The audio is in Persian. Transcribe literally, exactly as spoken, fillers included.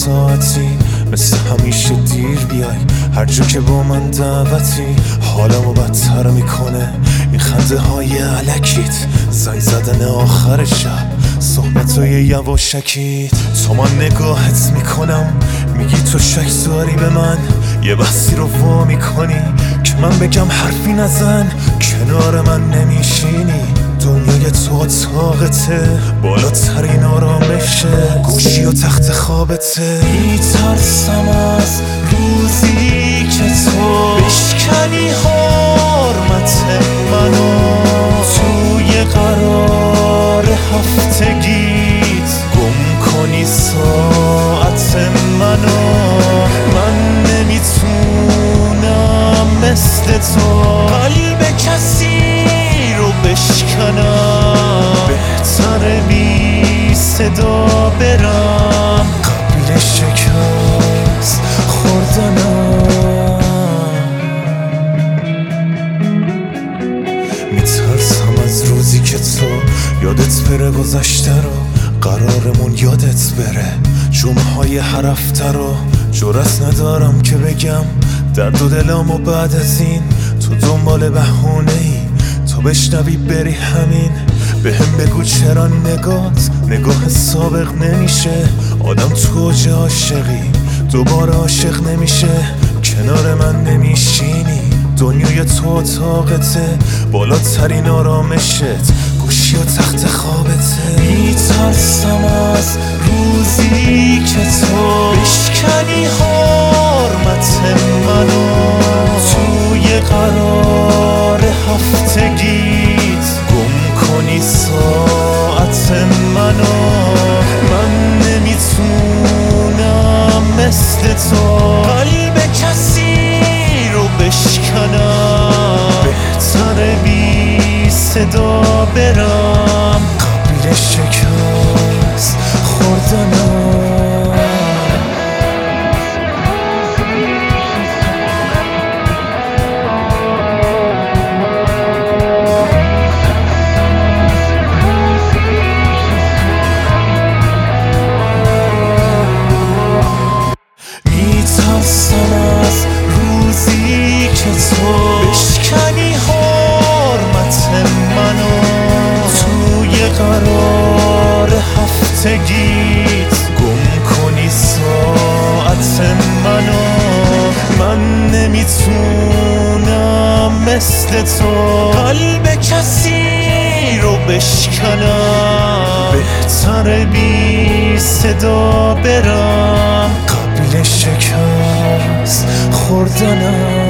ساعتی مثل همیشه دیر بیای هر جا که با من دعوتی حالمو بدتر میکنه این خنده های علکیت زنگ زدن آخر شب صحبتای یواشکیت تو من نگاهت میکنم میگی تو شک داری به من یه بحثی رو وا میکنی که من بگم حرفی نزن کنار من نمیشینی دنیای تو اتاقته بالاترین آرامشه گوشی و تخت خوابته میترسم از روزی که تو بشکنی حرمت منو توی قرار هفتگیت گم کنی ساعت منو من نمیتونم مثل تو قلب کسی رو بشکنم بهتره بی صدا برم قبل شکست خوردنم میترسم از روزی که تو یادت بره گذشته رو قرارمون یادت بره جمعه های هر هفته رو جرأت ندارم که بگم درد و دلم و بعد از این تو دنبال بهونه ای تو بشنوی بری همین به هم بگو چرا نگات نگاه سابق نمیشه آدم تو اوج عاشقی دوباره عاشق نمیشه کنار من نمیشینی دنیای تو اتاقته بالاترین آرامشت گوشی و تخت خوابته میترسم از روزی که تو بشکنی حرمت منو توی قرار هفتگیت گم کنی ساعت منو من نمیتونم مثل تو قلب کسی رو بشکنم بهتره بی صدا برم قبل شکست خوردنم میترسم از روزی که تو بشکنی حرمت منو توی قرار هفتگیت گم کنی ساعت منو من نمیتونم مثل تو قلب کسی رو بشکنم بهتره بی صدا برم قبل شکست خوردنم